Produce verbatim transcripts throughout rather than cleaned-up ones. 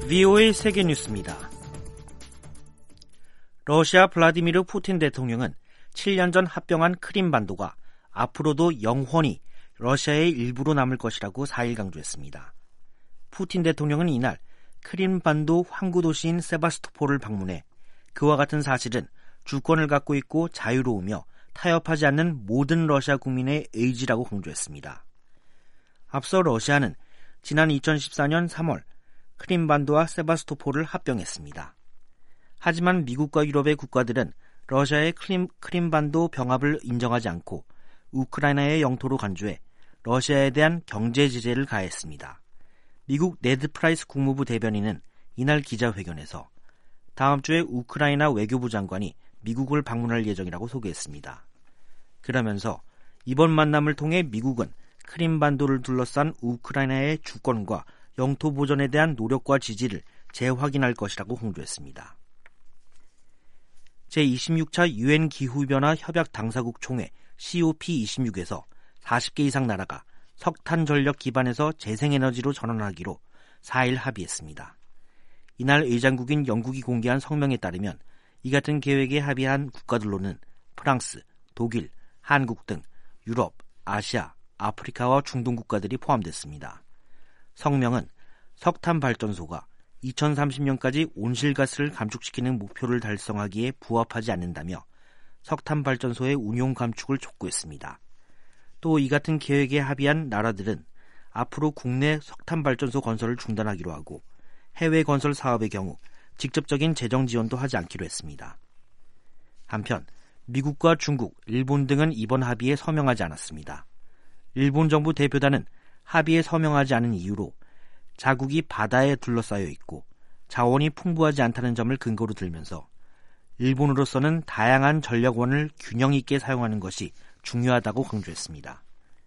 브이오에이 세계뉴스입니다. 러시아 블라디미르 푸틴 대통령은 칠 년 전 합병한 크림반도가 앞으로도 영원히 러시아의 일부로 남을 것이라고 사 일 강조했습니다. 푸틴 대통령은 이날 크림반도 항구 도시인 세바스토폴을 방문해 그와 같은 사실은 주권을 갖고 있고 자유로우며 타협하지 않는 모든 러시아 국민의 의지라고 강조했습니다. 앞서 러시아는 지난 이천십사 년 삼월 크림반도와 세바스토폴을 합병했습니다. 하지만 미국과 유럽의 국가들은 러시아의 크림, 크림반도 병합을 인정하지 않고 우크라이나의 영토로 간주해 러시아에 대한 경제 제재를 가했습니다. 미국 네드 프라이스 국무부 대변인은 이날 기자회견에서 다음 주에 우크라이나 외교부 장관이 미국을 방문할 예정이라고 소개했습니다. 그러면서 이번 만남을 통해 미국은 크림반도를 둘러싼 우크라이나의 주권과 영토 보전에 대한 노력과 지지를 재확인할 것이라고 강조했습니다. 제이십육 차 유엔 기후변화 협약 당사국 총회 씨오피 이십육에서 사십 개 이상 나라가 석탄 전력 기반에서 재생에너지로 전환하기로 사 일 합의했습니다. 이날 의장국인 영국이 공개한 성명에 따르면 이 같은 계획에 합의한 국가들로는 프랑스, 독일, 한국 등 유럽, 아시아, 아프리카와 중동 국가들이 포함됐습니다. 성명은 석탄 발전소가 이천삼십 년까지 온실가스를 감축시키는 목표를 달성하기에 부합하지 않는다며 석탄 발전소의 운용 감축을 촉구했습니다. 또 이 같은 계획에 합의한 나라들은 앞으로 국내 석탄 발전소 건설을 중단하기로 하고 해외 건설 사업의 경우 직접적인 재정 지원도 하지 않기로 했습니다. 한편 미국과 중국, 일본 등은 이번 합의에 서명하지 않았습니다. 일본 정부 대표단은 합의에 서명하지 않은 이유로 자국이 바다에 둘러싸여 있고 자원이 풍부하지 않다는 점을 근거로 들면서 일본으로서는 다양한 전력원을 균형 있게 사용하는 것이 중요하다고 강조했습니다.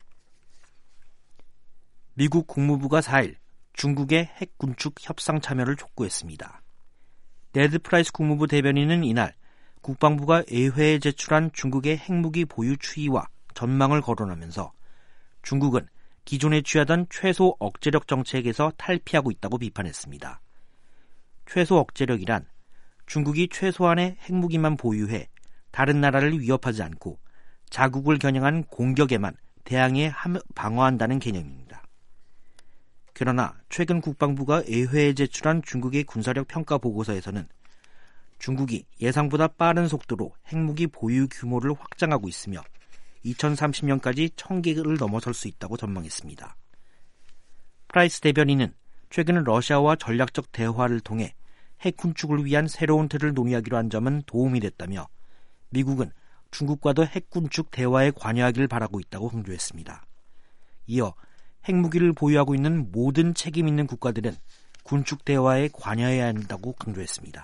미국 국무부가 사 일 중국의 핵 군축 협상 참여를 촉구했습니다. 네드 프라이스 국무부 대변인은 이날 국방부가 의회에 제출한 중국의 핵무기 보유 추이와 전망을 거론하면서 중국은 기존에 취하던 최소 억제력 정책에서 탈피하고 있다고 비판했습니다. 최소 억제력이란 중국이 최소한의 핵무기만 보유해 다른 나라를 위협하지 않고 자국을 겨냥한 공격에만 대항해 방어한다는 개념입니다. 그러나 최근 국방부가 의회에 제출한 중국의 군사력 평가 보고서에서는 중국이 예상보다 빠른 속도로 핵무기 보유 규모를 확장하고 있으며 이천삼십 년까지 천 개를 넘어설 수 있다고 전망했습니다. 프라이스 대변인은 최근 러시아와 전략적 대화를 통해 핵 군축을 위한 새로운 틀을 논의하기로 한 점은 도움이 됐다며 미국은 중국과도 핵 군축 대화에 관여하기를 바라고 있다고 강조했습니다. 이어 핵무기를 보유하고 있는 모든 책임 있는 국가들은 군축 대화에 관여해야 한다고 강조했습니다.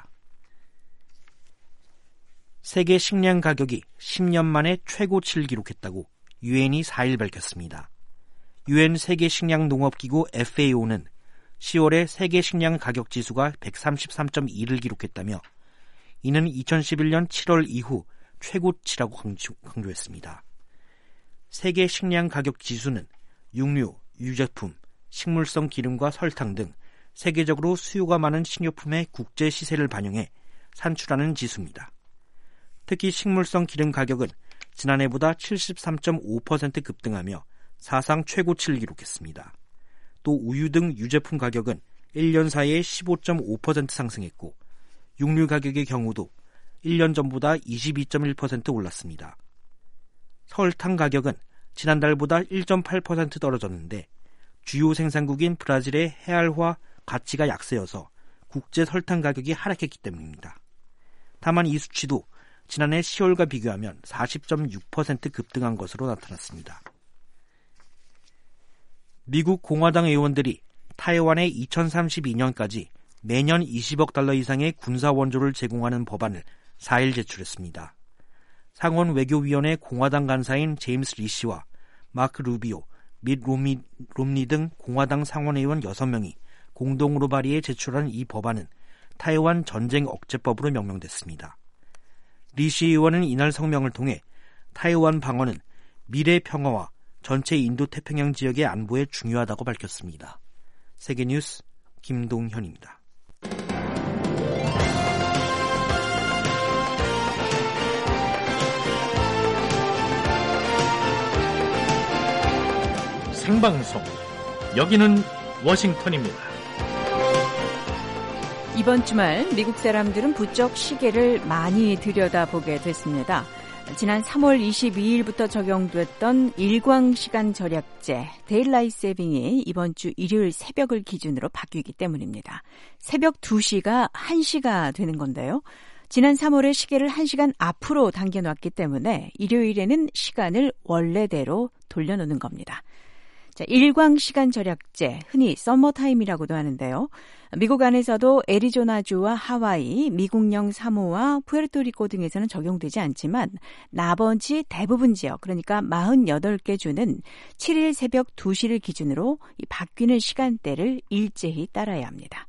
세계 식량 가격이 십 년 만에 최고치를 기록했다고 유엔이 사 일 밝혔습니다. 유엔 세계 식량 농업기구 에프에이오는 시월에 세계 식량 가격 지수가 백삼십삼 점 이를 기록했다며 이는 이천십일 년 칠월 이후 최고치라고 강조, 강조했습니다. 세계 식량 가격 지수는 육류, 유제품, 식물성 기름과 설탕 등 세계적으로 수요가 많은 식료품의 국제 시세를 반영해 산출하는 지수입니다. 특히 식물성 기름 가격은 지난해보다 칠십삼 점 오 퍼센트 급등하며 사상 최고치를 기록했습니다. 또 우유 등 유제품 가격은 일 년 사이에 십오 점 오 퍼센트 상승했고 육류 가격의 경우도 일 년 전보다 이십이 점 일 퍼센트 올랐습니다. 설탕 가격은 지난달보다 일 점 팔 퍼센트 떨어졌는데 주요 생산국인 브라질의 해알화 가치가 약세여서 국제 설탕 가격이 하락했기 때문입니다. 다만 이 수치도 지난해 시월과 비교하면 사십 점 육 퍼센트 급등한 것으로 나타났습니다. 미국 공화당 의원들이 타이완에 이천삼십이 년까지 매년 이십억 달러 이상의 군사 원조를 제공하는 법안을 사 일 제출했습니다. 상원 외교위원회 공화당 간사인 제임스 리 씨와 마크 루비오, 밋 롬니, 롬니 등 공화당 상원의원 여섯 명이 공동으로 발의해 제출한 이 법안은 타이완 전쟁 억제법으로 명명됐습니다. 리 씨 의원은 이날 성명을 통해 타이완 방어는 미래 평화와 전체 인도태평양 지역의 안보에 중요하다고 밝혔습니다. 세계뉴스 김동현입니다. 생방송. 여기는 워싱턴입니다. 이번 주말 미국 사람들은 부쩍 시계를 많이 들여다보게 됐습니다. 지난 삼월 이십이일부터 적용됐던 일광시간 절약제 데일라이트 세이빙이 이번 주 일요일 새벽을 기준으로 바뀌기 때문입니다. 새벽 두 시가 한 시가 되는 건데요. 지난 삼월에 시계를 한 시간 앞으로 당겨놨기 때문에 일요일에는 시간을 원래대로 돌려놓는 겁니다. 자, 일광시간 절약제, 흔히 서머타임이라고도 하는데요. 미국 안에서도 애리조나주와 하와이, 미국령 사모아, 푸에르토리코 등에서는 적용되지 않지만 나머지 대부분 지역, 그러니까 사십팔 개 주는 칠일 새벽 두 시를 기준으로 이 바뀌는 시간대를 일제히 따라야 합니다.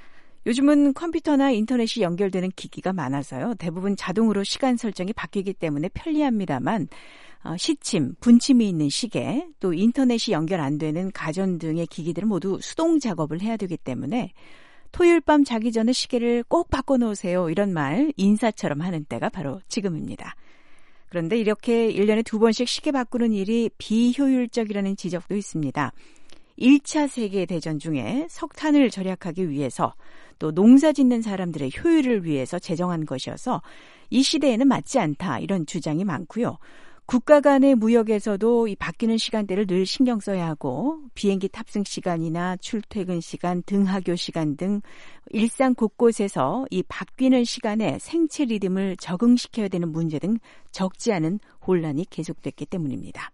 요즘은 컴퓨터나 인터넷이 연결되는 기기가 많아서요. 대부분 자동으로 시간 설정이 바뀌기 때문에 편리합니다만 어, 시침, 분침이 있는 시계, 또 인터넷이 연결 안 되는 가전 등의 기기들은 모두 수동 작업을 해야 되기 때문에 토요일 밤 자기 전에 시계를 꼭 바꿔놓으세요. 이런 말 인사처럼 하는 때가 바로 지금입니다. 그런데 이렇게 일 년에 두 번씩 시계 바꾸는 일이 비효율적이라는 지적도 있습니다. 일 차 세계대전 중에 석탄을 절약하기 위해서 또 농사 짓는 사람들의 효율을 위해서 제정한 것이어서 이 시대에는 맞지 않다 이런 주장이 많고요. 국가 간의 무역에서도 이 바뀌는 시간대를 늘 신경 써야 하고 비행기 탑승 시간이나 출퇴근 시간, 등하교 시간 등 일상 곳곳에서 이 바뀌는 시간에 생체 리듬을 적응시켜야 되는 문제 등 적지 않은 혼란이 계속됐기 때문입니다.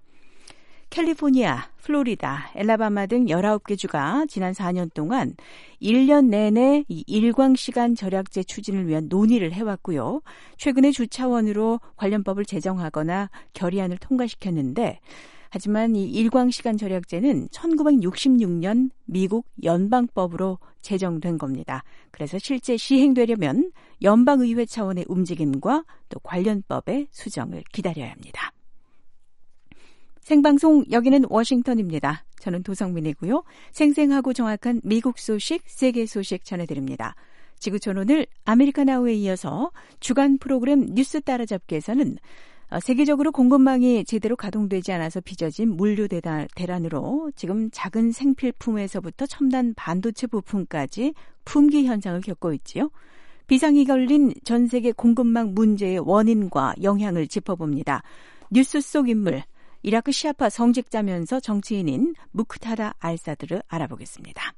캘리포니아, 플로리다, 엘라바마 등 열아홉 개 주가 지난 사 년 동안 일 년 내내 이 일광시간 절약제 추진을 위한 논의를 해왔고요. 최근에 주 차원으로 관련법을 제정하거나 결의안을 통과시켰는데 하지만 이 일광시간 절약제는 천구백육십육 년 미국 연방법으로 제정된 겁니다. 그래서 실제 시행되려면 연방의회 차원의 움직임과 또 관련법의 수정을 기다려야 합니다. 생방송 여기는 워싱턴입니다. 저는 도성민이고요. 생생하고 정확한 미국 소식, 세계 소식 전해드립니다. 지구촌 오늘 아메리칸 아워에 이어서 주간 프로그램 뉴스 따라잡기에서는 세계적으로 공급망이 제대로 가동되지 않아서 빚어진 물류 대란으로 지금 작은 생필품에서부터 첨단 반도체 부품까지 품귀 현상을 겪고 있지요. 비상이 걸린 전 세계 공급망 문제의 원인과 영향을 짚어봅니다. 뉴스 속 인물, 이라크 시아파 성직자면서 정치인인 무크타다 알사드를 알아보겠습니다.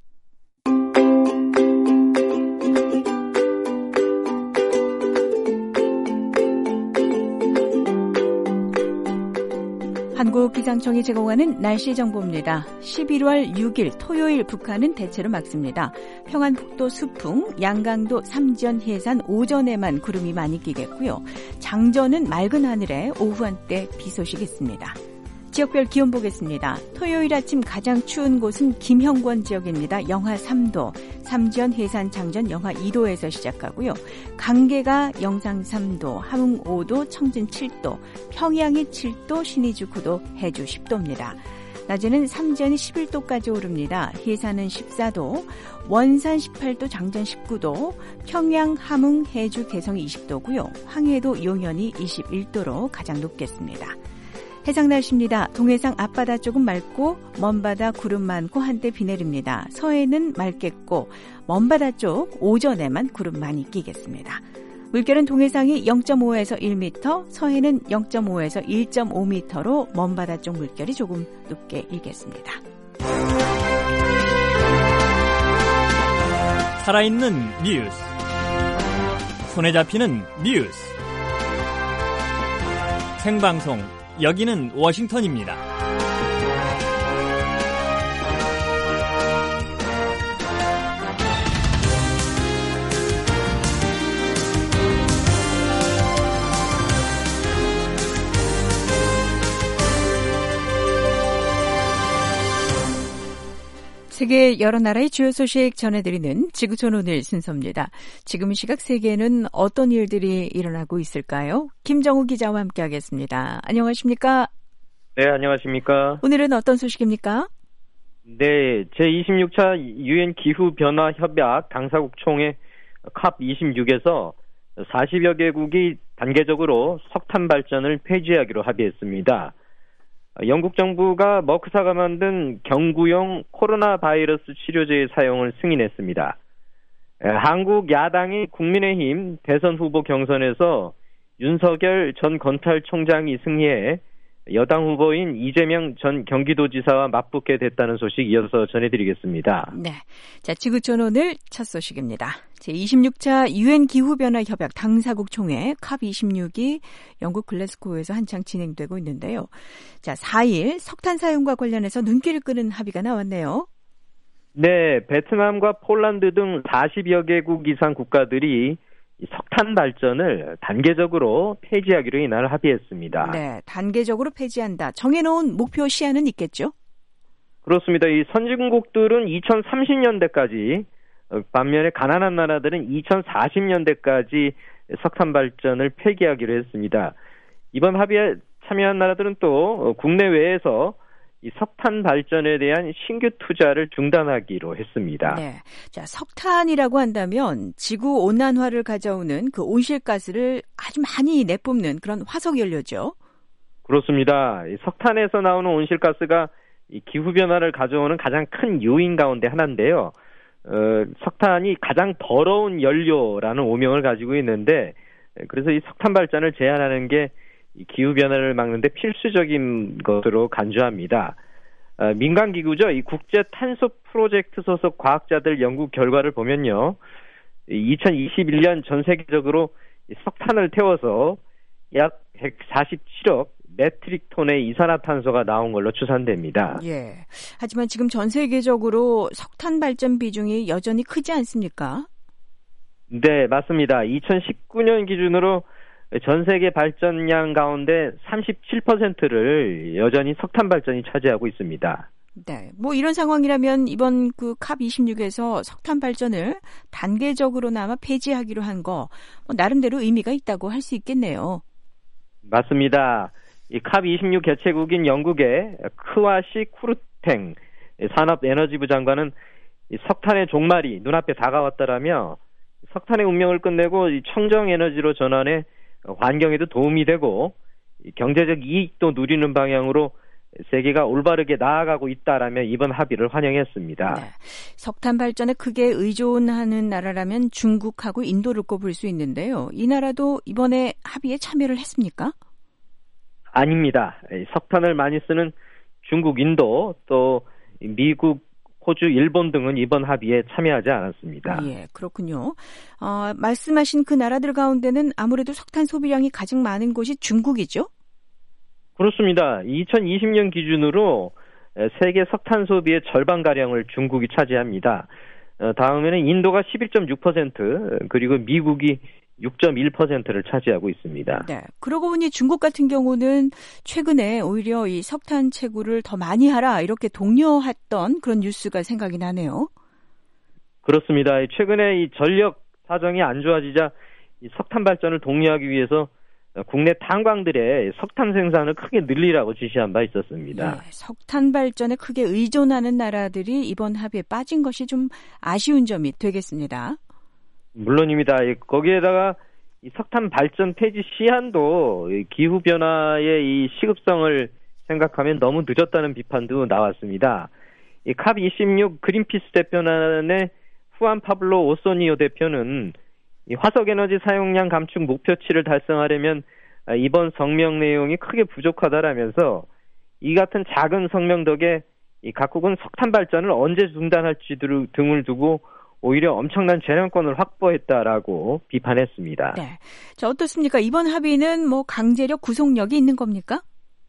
한국기상청이 제공하는 날씨 정보입니다. 십일월 육일 토요일 북한은 대체로 맑습니다. 평안북도 수풍, 양강도 삼전 해산 오전에만 구름이 많이 끼겠고요. 장전은 맑은 하늘에 오후 한때 비 소식이 있습니다. 지역별 기온 보겠습니다. 토요일 아침 가장 추운 곳은 김형권 지역입니다. 영하 삼 도, 삼전, 해산, 장전 영하 이 도에서 시작하고요. 강계가 영상 삼 도, 함흥 오 도, 청진 칠 도, 평양이 칠 도, 신의주 구 도, 해주 십 도입니다. 낮에는 삼전이 십일 도까지 오릅니다. 해산은 십사 도, 원산 십팔 도, 장전 십구 도, 평양, 함흥, 해주, 개성이 이십 도고요. 황해도, 용현이 이십일 도로 가장 높겠습니다. 해상 날씨입니다. 동해상 앞바다 쪽은 맑고 먼바다 구름 많고 한때 비 내립니다. 서해는 맑겠고 먼바다 쪽 오전에만 구름 많이 끼겠습니다. 물결은 동해상이 영 점 오에서 일 미터, 서해는 영 점 오에서 일 점 오 미터로 먼바다 쪽 물결이 조금 높게 일겠습니다. 살아있는 뉴스, 손에 잡히는 뉴스, 생방송 여기는 워싱턴입니다. 세계 여러 나라의 주요 소식 전해드리는 지구촌 오늘 순서입니다. 지금 시각 세계에는 어떤 일들이 일어나고 있을까요? 김정우 기자와 함께하겠습니다. 안녕하십니까? 네, 안녕하십니까? 오늘은 어떤 소식입니까? 네, 제이십육 차 유엔 기후변화 협약 당사국 총회 컵 이십육에서 사십여 개국이 단계적으로 석탄 발전을 폐지하기로 합의했습니다. 영국 정부가 머크사가 만든 경구용 코로나 바이러스 치료제의 사용을 승인했습니다. 한국 야당이 국민의힘 대선 후보 경선에서 윤석열 전 검찰총장이 승리해 여당 후보인 이재명 전 경기도지사와 맞붙게 됐다는 소식 이어서 전해드리겠습니다. 네, 자 지구촌 오늘 첫 소식입니다. 제이십육 차 유엔 기후변화협약 당사국 총회 캅 이십육이 영국 글래스고에서 한창 진행되고 있는데요. 자, 사 일 석탄 사용과 관련해서 눈길을 끄는 합의가 나왔네요. 네, 베트남과 폴란드 등 사십여 개국 이상 국가들이 석탄 발전을 단계적으로 폐지하기로 이날 합의했습니다. 네, 단계적으로 폐지한다. 정해놓은 목표 시한은 있겠죠? 그렇습니다. 이 선진국들은 이천삼십 년대까지, 반면에 가난한 나라들은 이천사십 년대까지 석탄 발전을 폐기하기로 했습니다. 이번 합의에 참여한 나라들은 또 국내외에서 이 석탄 발전에 대한 신규 투자를 중단하기로 했습니다. 네, 자 석탄이라고 한다면 지구 온난화를 가져오는 그 온실가스를 아주 많이 내뿜는 그런 화석 연료죠. 그렇습니다. 이 석탄에서 나오는 온실가스가 이 기후 변화를 가져오는 가장 큰 요인 가운데 하나인데요. 어, 석탄이 가장 더러운 연료라는 오명을 가지고 있는데, 그래서 이 석탄 발전을 제한하는 게 기후변화를 막는데 필수적인 것으로 간주합니다. 어, 민간기구죠. 이 국제탄소 프로젝트 소속 과학자들 연구 결과를 보면요. 이천이십일 년 전 세계적으로 석탄을 태워서 약 백사십칠억 메트릭 톤의 이산화탄소가 나온 걸로 추산됩니다. 예. 하지만 지금 전 세계적으로 석탄 발전 비중이 여전히 크지 않습니까? 네, 맞습니다. 이천십구 년 기준으로 전 세계 발전량 가운데 삼십칠 퍼센트를 여전히 석탄 발전이 차지하고 있습니다. 네, 뭐 이런 상황이라면 이번 그 캅 이십육에서 석탄 발전을 단계적으로나마 폐지하기로 한 거 뭐 나름대로 의미가 있다고 할 수 있겠네요. 맞습니다. 이 캅 이십육 개최국인 영국의 크와시 쿠르탱 산업에너지부 장관은 이 석탄의 종말이 눈앞에 다가왔다라며 석탄의 운명을 끝내고 이 청정에너지로 전환해 환경에도 도움이 되고 경제적 이익도 누리는 방향으로 세계가 올바르게 나아가고 있다라며 이번 합의를 환영했습니다. 네. 석탄 발전에 크게 의존하는 나라라면 중국하고 인도를 꼽을 수 있는데요. 이 나라도 이번에 합의에 참여를 했습니까? 아닙니다. 석탄을 많이 쓰는 중국, 인도, 또 미국, 호주, 일본 등은 이번 합의에 참여하지 않았습니다. 예, 그렇군요. 어, 말씀하신 그 나라들 가운데는 아무래도 석탄 소비량이 가장 많은 곳이 중국이죠? 그렇습니다. 이천이십 년 기준으로 세계 석탄 소비의 절반가량을 중국이 차지합니다. 다음에는 인도가 십일 점 육 퍼센트, 그리고 미국이 육 점 일 퍼센트를 차지하고 있습니다. 네. 그러고 보니 중국 같은 경우는 최근에 오히려 이 석탄 채굴을 더 많이 하라 이렇게 독려했던 그런 뉴스가 생각이 나네요. 그렇습니다. 최근에 이 전력 사정이 안 좋아지자 이 석탄 발전을 독려하기 위해서 국내 탄광들의 석탄 생산을 크게 늘리라고 지시한 바 있었습니다. 네, 석탄 발전에 크게 의존하는 나라들이 이번 합의에 빠진 것이 좀 아쉬운 점이 되겠습니다. 물론입니다. 거기에다가 이 석탄 발전 폐지 시한도 기후 변화의 이 시급성을 생각하면 너무 늦었다는 비판도 나왔습니다. 이 캅 이십육 그린피스 대표단의 후안 파블로 오소니오 대표는 이 화석에너지 사용량 감축 목표치를 달성하려면 이번 성명 내용이 크게 부족하다라면서 이 같은 작은 성명 덕에 이 각국은 석탄 발전을 언제 중단할지 등을 두고 오히려 엄청난 재량권을 확보했다라고 비판했습니다. 네, 자 어떻습니까? 이번 합의는 뭐 강제력 구속력이 있는 겁니까?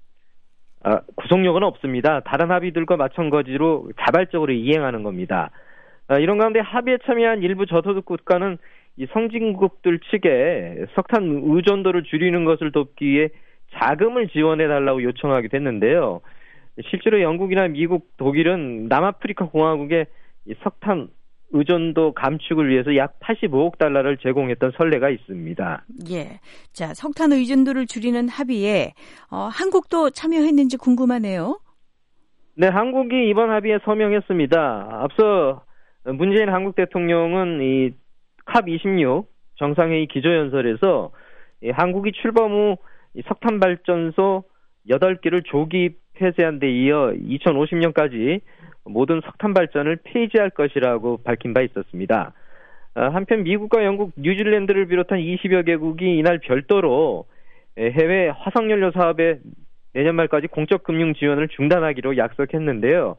아, 구속력은 없습니다. 다른 합의들과 마찬가지로 자발적으로 이행하는 겁니다. 아, 이런 가운데 합의에 참여한 일부 저소득 국가는 이 선진국들 측에 석탄 의존도를 줄이는 것을 돕기 위해 자금을 지원해달라고 요청하기도 했는데요. 실제로 영국이나 미국, 독일은 남아프리카 공화국에 이 석탄 의존도 감축을 위해서 약 팔십오억 달러를 제공했던 선례가 있습니다. 예, 자 석탄 의존도를 줄이는 합의에 어, 한국도 참여했는지 궁금하네요. 네, 한국이 이번 합의에 서명했습니다. 앞서 문재인 한국 대통령은 이 캅 이십육 정상회의 기조연설에서 이 한국이 출범 후 이 석탄 발전소 여덟 개를 조기 폐쇄한 데 이어 이천오십 년까지 모든 석탄 발전을 폐지할 것이라고 밝힌 바 있었습니다. 한편 미국과 영국, 뉴질랜드를 비롯한 이십여 개국이 이날 별도로 해외 화석연료 사업에 내년 말까지 공적 금융 지원을 중단하기로 약속했는데요.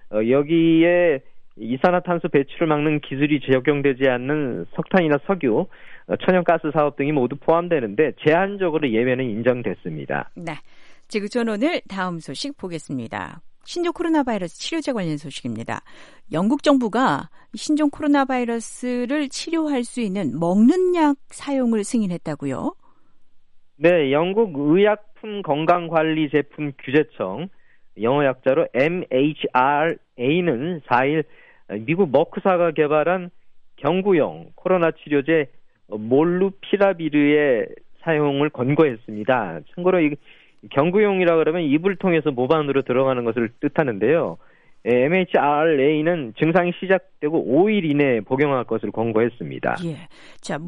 여기에 이산화탄소 배출을 막는 기술이 적용되지 않는 석탄이나 석유, 천연가스 사업 등이 모두 포함되는데 제한적으로 예외는 인정됐습니다. 네, 지구촌 오늘 다음 소식 보겠습니다. 신종 코로나 바이러스 치료제 관련 소식입니다. 영국 정부가 신종 코로나 바이러스를 치료할 수 있는 먹는 약 사용을 승인했다고요? 네, 영국 의약품 건강관리제품 규제청, 영어 약자로 엠에이치알에이는 사 일 미국 머크사가 개발한 경구용 코로나 치료제 몰루피라비르의 사용을 권고했습니다. 참고로 이 경구용이라 그러면 입을 통해서 목 안으로 들어가는 것을 뜻하는데요. 엠에이치알에이는 증상이 시작되고 오 일 이내에 복용할 것을 권고했습니다. 예. 자,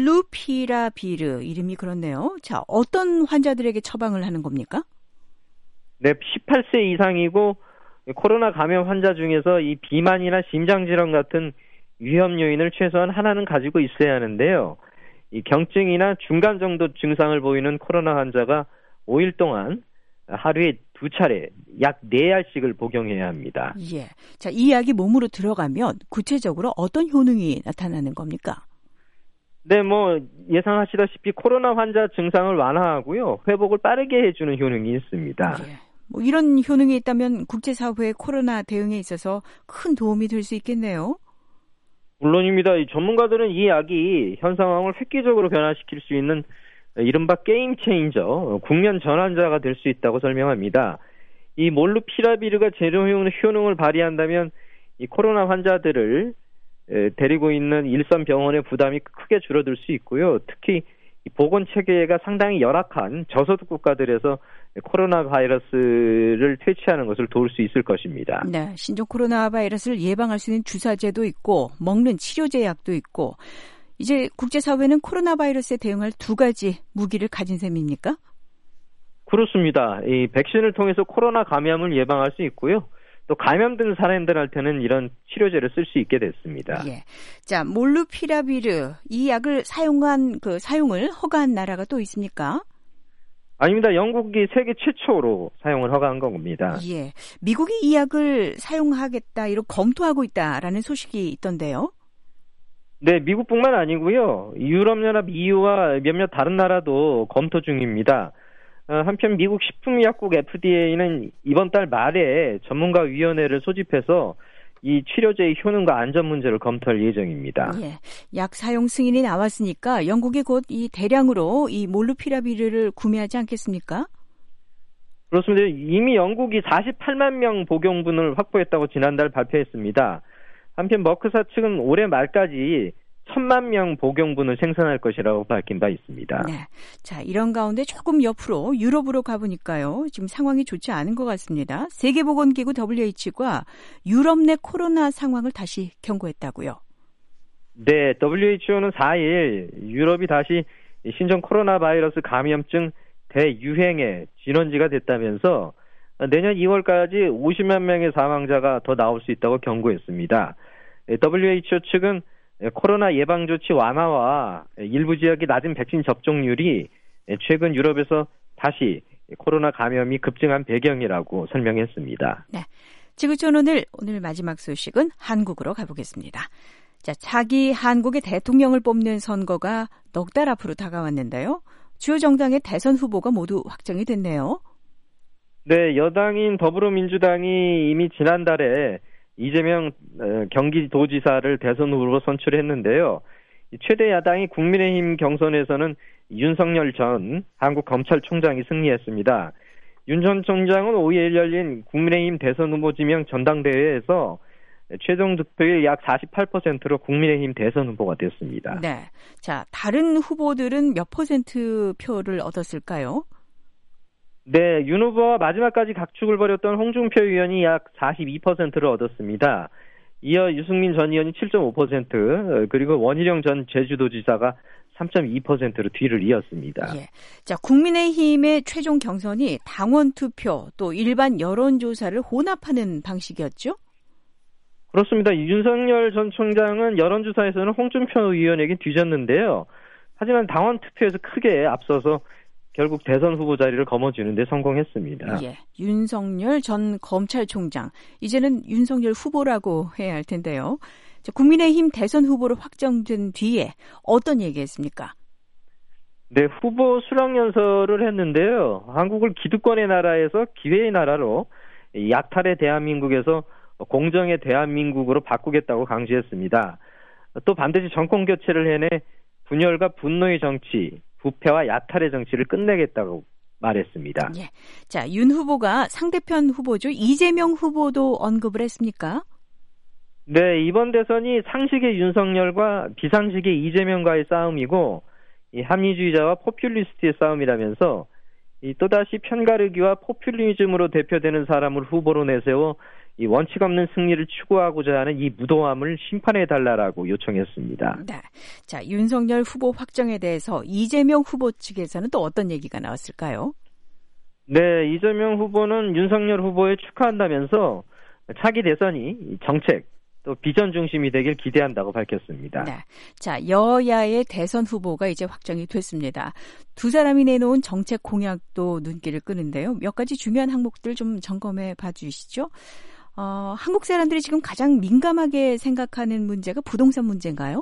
몰루피라비르 이름이 그렇네요. 자, 어떤 환자들에게 처방을 하는 겁니까? 네, 십팔 세 이상이고 코로나 감염 환자 중에서 이 비만이나 심장질환 같은 위험 요인을 최소한 하나는 가지고 있어야 하는데요. 이 경증이나 중간 정도 증상을 보이는 코로나 환자가 오 일 동안 하루에 두 차례 약 네 알씩을 복용해야 합니다. 예. 자, 이 약이 몸으로 들어가면 구체적으로 어떤 효능이 나타나는 겁니까? 네, 뭐 예상하시다시피 코로나 환자 증상을 완화하고요. 회복을 빠르게 해주는 효능이 있습니다. 예. 뭐 이런 효능이 있다면 국제사회의 코로나 대응에 있어서 큰 도움이 될 수 있겠네요. 물론입니다. 이 전문가들은 이 약이 현 상황을 획기적으로 변화시킬 수 있는 이른바 게임 체인저, 국면 전환자가 될 수 있다고 설명합니다. 이 몰루피라비르가 제로 효능을 발휘한다면 이 코로나 환자들을 데리고 있는 일선 병원의 부담이 크게 줄어들 수 있고요. 특히 보건 체계가 상당히 열악한 저소득 국가들에서 코로나 바이러스를 퇴치하는 것을 도울 수 있을 것입니다. 네, 신종 코로나 바이러스를 예방할 수 있는 주사제도 있고 먹는 치료제 약도 있고 이제 국제사회는 코로나 바이러스에 대응할 두 가지 무기를 가진 셈입니까? 그렇습니다. 이 백신을 통해서 코로나 감염을 예방할 수 있고요. 또 감염된 사람들한테는 이런 치료제를 쓸 수 있게 됐습니다. 예. 자, 몰루피라비르 이 약을 사용한 그 사용을 허가한 나라가 또 있습니까? 아닙니다. 영국이 세계 최초로 사용을 허가한 겁니다. 예. 미국이 이 약을 사용하겠다 이렇게 검토하고 있다라는 소식이 있던데요. 네, 미국뿐만 아니고요. 유럽연합 이유와 몇몇 다른 나라도 검토 중입니다. 한편 미국 식품의약국 에프디에이는 이번 달 말에 전문가 위원회를 소집해서 이 치료제의 효능과 안전 문제를 검토할 예정입니다. 예, 약 사용 승인이 나왔으니까 영국이 곧 이 대량으로 이 몰루피라비르를 구매하지 않겠습니까? 그렇습니다. 이미 영국이 사십팔만 명 복용분을 확보했다고 지난달 발표했습니다. 한편 머크사 측은 올해 말까지 천만 명 복용분을 생산할 것이라고 밝힌 바 있습니다. 네. 자, 이런 가운데 조금 옆으로 유럽으로 가보니까요. 지금 상황이 좋지 않은 것 같습니다. 세계보건기구 더블유에이치오가 유럽 내 코로나 상황을 다시 경고했다고요. 네, 더블유에이치오는 사 일 유럽이 다시 신종 코로나 바이러스 감염증 대유행의 진원지가 됐다면서 내년 이월까지 오십만 명의 사망자가 더 나올 수 있다고 경고했습니다. 더블유에이치오 측은 코로나 예방 조치 완화와 일부 지역의 낮은 백신 접종률이 최근 유럽에서 다시 코로나 감염이 급증한 배경이라고 설명했습니다. 네, 지구촌 오늘 오늘 마지막 소식은 한국으로 가보겠습니다. 자, 차기 한국의 대통령을 뽑는 선거가 넉 달 앞으로 다가왔는데요. 주요 정당의 대선 후보가 모두 확정이 됐네요. 네, 여당인 더불어민주당이 이미 지난달에 이재명 경기도지사를 대선 후보로 선출했는데요. 최대 야당이 국민의힘 경선에서는 윤석열 전 한국검찰총장이 승리했습니다. 윤 전 총장은 오 일 열린 국민의힘 대선 후보 지명 전당대회에서 최종 득표율 약 사십팔 퍼센트로 국민의힘 대선 후보가 됐습니다. 네, 자, 다른 후보들은 몇 퍼센트 표를 얻었을까요? 네, 윤 후보와 마지막까지 각축을 벌였던 홍준표 의원이 약 사십이 퍼센트를 얻었습니다. 이어 유승민 전 의원이 칠 점 오 퍼센트, 그리고 원희룡 전 제주도지사가 삼 점 이 퍼센트로 뒤를 이었습니다. 예. 자, 국민의힘의 최종 경선이 당원 투표 또 일반 여론조사를 혼합하는 방식이었죠? 그렇습니다. 윤석열 전 총장은 여론조사에서는 홍준표 의원에게 뒤졌는데요. 하지만 당원 투표에서 크게 앞서서 결국 대선 후보 자리를 거머쥐는 데 성공했습니다. 예, 윤석열 전 검찰총장, 이제는 윤석열 후보라고 해야 할 텐데요. 자, 국민의힘 대선 후보로 확정된 뒤에 어떤 얘기했습니까? 네, 후보 수락연설을 했는데요. 한국을 기득권의 나라에서 기회의 나라로, 약탈의 대한민국에서 공정의 대한민국으로 바꾸겠다고 강조했습니다. 또 반드시 정권 교체를 해내 분열과 분노의 정치, 부패와 야탈의 정치를 끝내겠다고 말했습니다. 예. 자, 윤 후보가 상대편 후보죠. 이재명 후보도 언급을 했습니까? 네, 이번 대선이 상식의 윤석열과 비상식의 이재명과의 싸움이고, 이 합리주의자와 포퓰리스트의 싸움이라면서 이 또다시 편가르기와 포퓰리즘으로 대표되는 사람을 후보로 내세워 이 원칙 없는 승리를 추구하고자 하는 이 무도함을 심판해달라고 요청했습니다. 네. 자, 윤석열 후보 확정에 대해서 이재명 후보 측에서는 또 어떤 얘기가 나왔을까요? 네, 이재명 후보는 윤석열 후보에 축하한다면서 차기 대선이 정책, 또 비전 중심이 되길 기대한다고 밝혔습니다. 네. 자, 여야의 대선 후보가 이제 확정이 됐습니다. 두 사람이 내놓은 정책 공약도 눈길을 끄는데요. 몇 가지 중요한 항목들 좀 점검해 봐주시죠. 어, 한국 사람들이 지금 가장 민감하게 생각하는 문제가 부동산 문제인가요?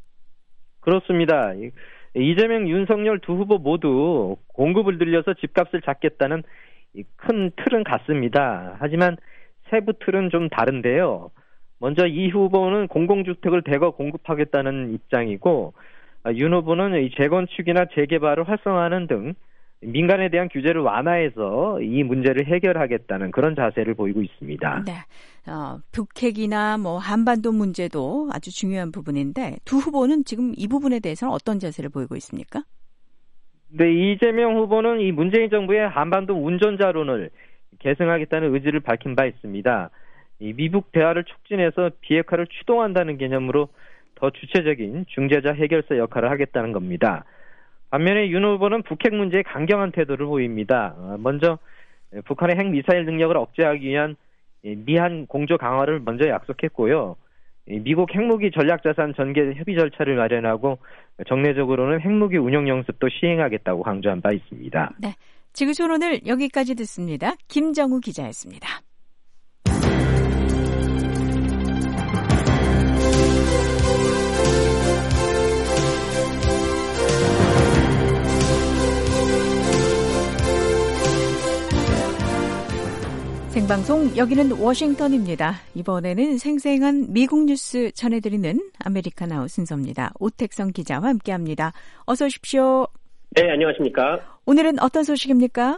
그렇습니다. 이재명, 윤석열 두 후보 모두 공급을 늘려서 집값을 잡겠다는 큰 틀은 같습니다. 하지만 세부 틀은 좀 다른데요. 먼저 이 후보는 공공주택을 대거 공급하겠다는 입장이고, 윤 후보는 이 재건축이나 재개발을 활성화하는 등 민간에 대한 규제를 완화해서 이 문제를 해결하겠다는 그런 자세를 보이고 있습니다. 네, 어, 북핵이나 뭐 한반도 문제도 아주 중요한 부분인데 두 후보는 지금 이 부분에 대해서는 어떤 자세를 보이고 있습니까? 네, 이재명 후보는 이 문재인 정부의 한반도 운전자론을 계승하겠다는 의지를 밝힌 바 있습니다. 이 미북 대화를 촉진해서 비핵화를 추동한다는 개념으로 더 주체적인 중재자 해결사 역할을 하겠다는 겁니다. 반면에 윤 후보는 북핵 문제에 강경한 태도를 보입니다. 먼저 북한의 핵미사일 능력을 억제하기 위한 미한 공조 강화를 먼저 약속했고요. 미국 핵무기 전략자산 전개 협의 절차를 마련하고 정례적으로는 핵무기 운용 연습도 시행하겠다고 강조한 바 있습니다. 네, 지구촌 오늘 여기까지 듣습니다. 김정우 기자였습니다. 생방송 여기는 워싱턴입니다. 이번에는 생생한 미국 뉴스 전해드리는 아메리카나우 순서입니다. 오택성 기자와 함께합니다. 어서 오십시오. 네, 안녕하십니까. 오늘은 어떤 소식입니까?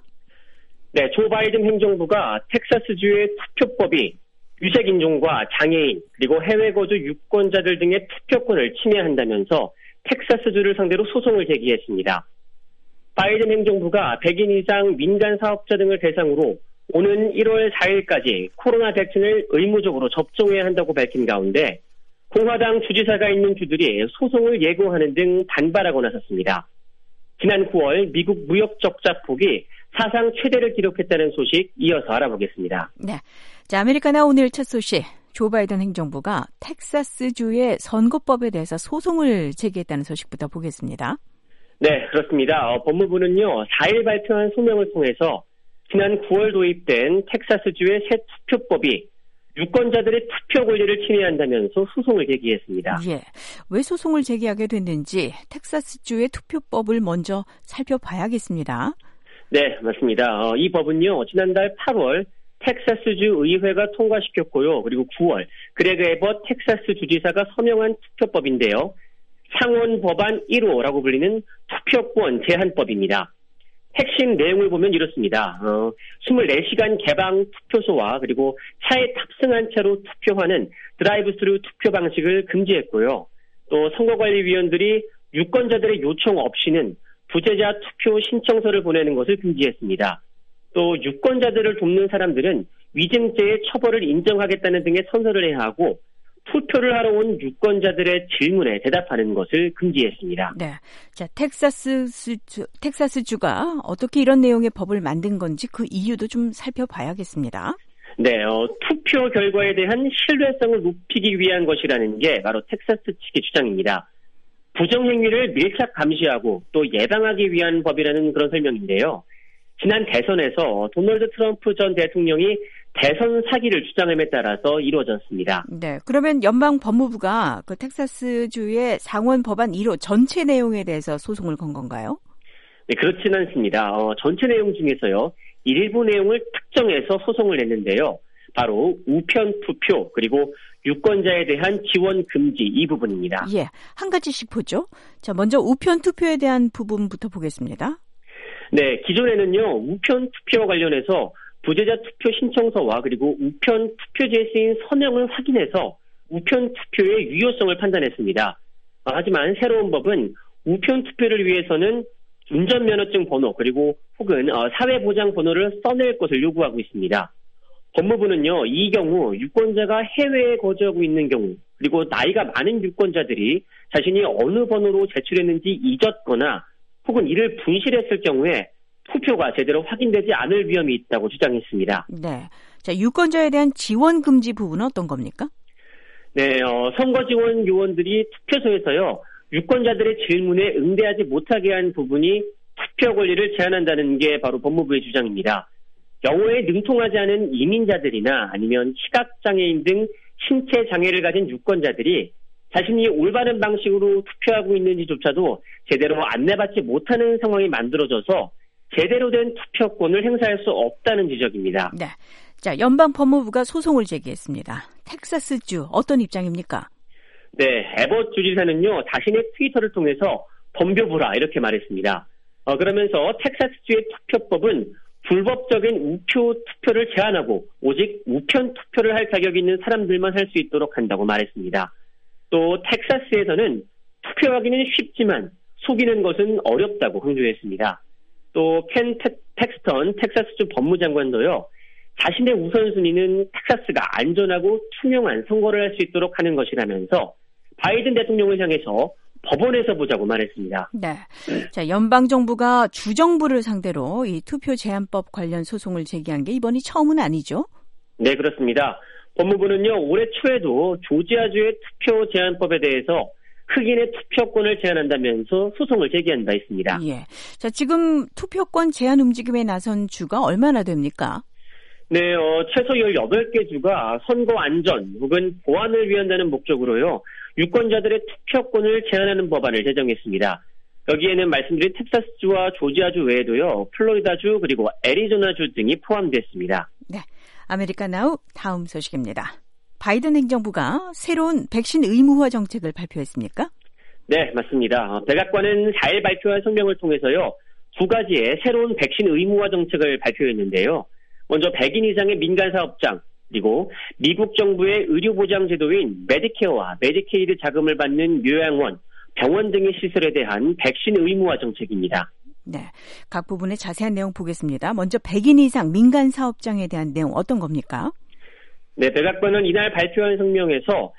네, 조 바이든 행정부가 텍사스주의 투표법이 유색인종과 장애인 그리고 해외 거주 유권자들 등의 투표권을 침해한다면서 텍사스주를 상대로 소송을 제기했습니다. 바이든 행정부가 백인 이상 민간 사업자 등을 대상으로 오는 일월 사일까지 코로나 백신을 의무적으로 접종해야 한다고 밝힌 가운데 공화당 주지사가 있는 주들이 소송을 예고하는 등 반발하고 나섰습니다. 지난 구월 미국 무역 적자 폭이 사상 최대를 기록했다는 소식 이어서 알아보겠습니다. 네, 자, 아메리카나 오늘 첫 소식. 조 바이든 행정부가 텍사스주의 선거법에 대해서 소송을 제기했다는 소식부터 보겠습니다. 네, 그렇습니다. 어, 법무부는요, 사일 발표한 소명을 통해서 지난 구월 도입된 텍사스주의 새 투표법이 유권자들의 투표 권리를 침해한다면서 소송을 제기했습니다. 예, 왜 소송을 제기하게 됐는지 텍사스주의 투표법을 먼저 살펴봐야겠습니다. 네, 맞습니다. 어, 이 법은요, 지난달 팔월 텍사스주 의회가 통과시켰고요. 그리고 구월 그레그 에버트 텍사스 주지사가 서명한 투표법인데요. 상원 법안 일 호라고 불리는 투표권 제한법입니다. 핵심 내용을 보면 이렇습니다. 어, 이십사 시간 개방 투표소와 그리고 차에 탑승한 채로 투표하는 드라이브 스루 투표 방식을 금지했고요. 또 선거관리위원들이 유권자들의 요청 없이는 부재자 투표 신청서를 보내는 것을 금지했습니다. 또 유권자들을 돕는 사람들은 위증죄의 처벌을 인정하겠다는 등의 선서를 해야 하고 투표를 하러 온 유권자들의 질문에 대답하는 것을 금지했습니다. 네, 자 텍사스주, 텍사스주가 어떻게 이런 내용의 법을 만든 건지 그 이유도 좀 살펴봐야겠습니다. 네, 어, 투표 결과에 대한 신뢰성을 높이기 위한 것이라는 게 바로 텍사스 측의 주장입니다. 부정행위를 밀착 감시하고 또 예방하기 위한 법이라는 그런 설명인데요. 지난 대선에서 도널드 트럼프 전 대통령이 대선 사기를 주장함에 따라서 이루어졌습니다. 네, 그러면 연방 법무부가 그 텍사스주의 상원 법안 일 호 전체 내용에 대해서 소송을 건 건가요? 네, 그렇지는 않습니다. 어, 전체 내용 중에서요. 일부 내용을 특정해서 소송을 냈는데요. 바로 우편 투표 그리고 유권자에 대한 지원 금지 이 부분입니다. 예, 한 가지씩 보죠. 자, 먼저 우편 투표에 대한 부분부터 보겠습니다. 네, 기존에는요. 우편 투표와 관련해서 부재자 투표 신청서와 그리고 우편 투표지에 쓰인 서명을 확인해서 우편 투표의 유효성을 판단했습니다. 하지만 새로운 법은 우편 투표를 위해서는 운전면허증 번호 그리고 혹은 사회보장 번호를 써낼 것을 요구하고 있습니다. 법무부는요, 이 경우 유권자가 해외에 거주하고 있는 경우 그리고 나이가 많은 유권자들이 자신이 어느 번호로 제출했는지 잊었거나 혹은 이를 분실했을 경우에 투표가 제대로 확인되지 않을 위험이 있다고 주장했습니다. 네, 자 유권자에 대한 지원 금지 부분은 어떤 겁니까? 네, 어, 선거 지원 요원들이 투표소에서요 유권자들의 질문에 응대하지 못하게 한 부분이 투표 권리를 제한한다는 게 바로 법무부의 주장입니다. 영어에 능통하지 않은 이민자들이나 아니면 시각장애인 등 신체 장애를 가진 유권자들이 자신이 올바른 방식으로 투표하고 있는지조차도 제대로 안내받지 못하는 상황이 만들어져서 제대로 된 투표권을 행사할 수 없다는 지적입니다. 네, 자 연방 법무부가 소송을 제기했습니다. 텍사스주 어떤 입장입니까? 네, 에버트 주지사는요 자신의 트위터를 통해서 덤벼보라 이렇게 말했습니다. 어, 그러면서 텍사스주의 투표법은 불법적인 우표 투표를 제한하고 오직 우편 투표를 할 자격이 있는 사람들만 할 수 있도록 한다고 말했습니다. 또 텍사스에서는 투표하기는 쉽지만 속이는 것은 어렵다고 강조했습니다. 또 켄 텍스턴 텍사스주 법무장관도요. 자신의 우선순위는 텍사스가 안전하고 투명한 선거를 할 수 있도록 하는 것이라면서 바이든 대통령을 향해서 법원에서 보자고 말했습니다. 네. 자, 연방정부가 주정부를 상대로 이 투표 제한법 관련 소송을 제기한 게 이번이 처음은 아니죠? 네, 그렇습니다. 법무부는요, 올해 초에도 조지아주의 투표 제한법에 대해서 흑인의 투표권을 제한한다면서 소송을 제기한 바 있습니다. 예. 자, 지금 투표권 제한 움직임에 나선 주가 얼마나 됩니까? 네, 어, 최소 열여덟 개 주가 선거 안전 혹은 보안을 위한다는 목적으로요. 유권자들의 투표권을 제한하는 법안을 제정했습니다. 여기에는 말씀드린 텍사스주와 조지아주 외에도요. 플로리다주 그리고 애리조나주 등이 포함됐습니다. 네, 아메리카나우 다음 소식입니다. 바이든 행정부가 새로운 백신 의무화 정책을 발표했습니까? 네, 맞습니다. 백악관은 사 일 발표한 성명을 통해서요. 두 가지의 새로운 백신 의무화 정책을 발표했는데요. 먼저 백 인 이상의 민간 사업장, 그리고 미국 정부의 의료보장 제도인 메디케어와 메디케이드 자금을 받는 요양원, 병원 등의 시설에 대한 백신 의무화 정책입니다. 네, 각 부분의 자세한 내용 보겠습니다. 먼저 백 인 이상 민간 사업장에 대한 내용 어떤 겁니까? 네, 백악관은 이날 발표한 성명에서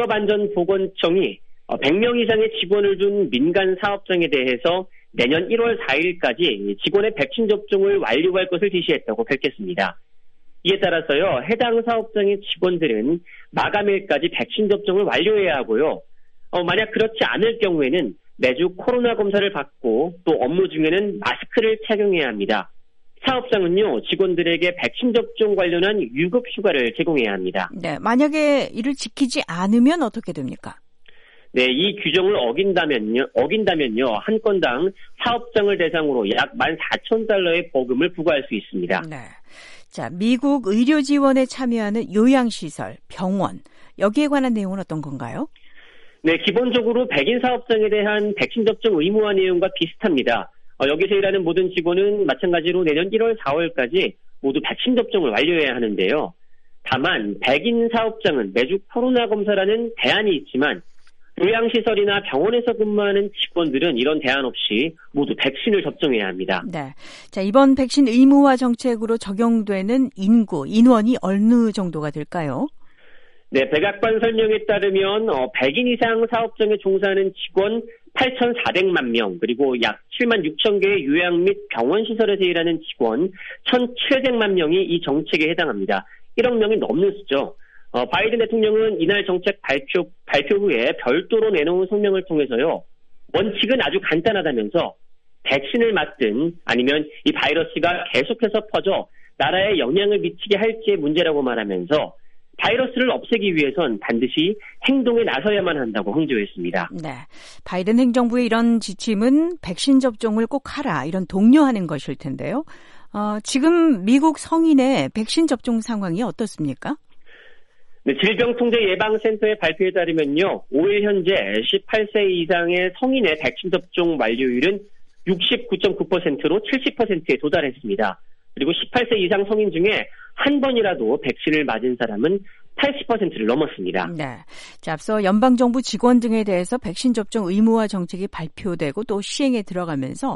직업안전보건청이 백 명 이상의 직원을 둔 민간 사업장에 대해서 내년 일월 사일까지 직원의 백신 접종을 완료할 것을 지시했다고 밝혔습니다. 이에 따라서요, 해당 사업장의 직원들은 마감일까지 백신 접종을 완료해야 하고요. 어, 만약 그렇지 않을 경우에는 매주 코로나 검사를 받고 또 업무 중에는 마스크를 착용해야 합니다. 사업장은요, 직원들에게 백신 접종 관련한 유급 휴가를 제공해야 합니다. 네, 만약에 이를 지키지 않으면 어떻게 됩니까? 네, 이 규정을 어긴다면요, 어긴다면요, 한 건당 사업장을 대상으로 약 만 사천 달러의 벌금을 부과할 수 있습니다. 네. 자, 미국 의료 지원에 참여하는 요양시설, 병원, 여기에 관한 내용은 어떤 건가요? 네, 기본적으로 백 인 사업장에 대한 백신 접종 의무화 내용과 비슷합니다. 어, 여기서 일하는 모든 직원은 마찬가지로 내년 일월 사월까지 모두 백신 접종을 완료해야 하는데요. 다만 백 인 사업장은 매주 코로나 검사라는 대안이 있지만 요양시설이나 병원에서 근무하는 직원들은 이런 대안 없이 모두 백신을 접종해야 합니다. 네. 자, 이번 백신 의무화 정책으로 적용되는 인구, 인원이 어느 정도가 될까요? 네, 백악관 설명에 따르면 어, 백 인 이상 사업장에 종사하는 직원 팔천사백만 명, 그리고 약 칠만 육천 개의 요양 및 병원 시설에서 일하는 직원 천칠백만 명이 이 정책에 해당합니다. 일억 명이 넘는 수죠. 어, 바이든 대통령은 이날 정책 발표, 발표 후에 별도로 내놓은 성명을 통해서요, 원칙은 아주 간단하다면서 백신을 맞든 아니면 이 바이러스가 계속해서 퍼져 나라에 영향을 미치게 할지의 문제라고 말하면서 바이러스를 없애기 위해선 반드시 행동에 나서야만 한다고 강조했습니다. 네, 바이든 행정부의 이런 지침은 백신 접종을 꼭 하라, 이런 독려하는 것일 텐데요. 어, 지금 미국 성인의 백신 접종 상황이 어떻습니까? 네, 질병통제예방센터의 발표에 따르면요, 오일 현재 십팔 세 이상의 성인의 백신 접종 완료율은 육십구 점 구 퍼센트로 칠십 퍼센트에 도달했습니다. 그리고 십팔 세 이상 성인 중에 한 번이라도 백신을 맞은 사람은 팔십 퍼센트를 넘었습니다. 네. 자, 앞서 연방정부 직원 등에 대해서 백신 접종 의무화 정책이 발표되고 또 시행에 들어가면서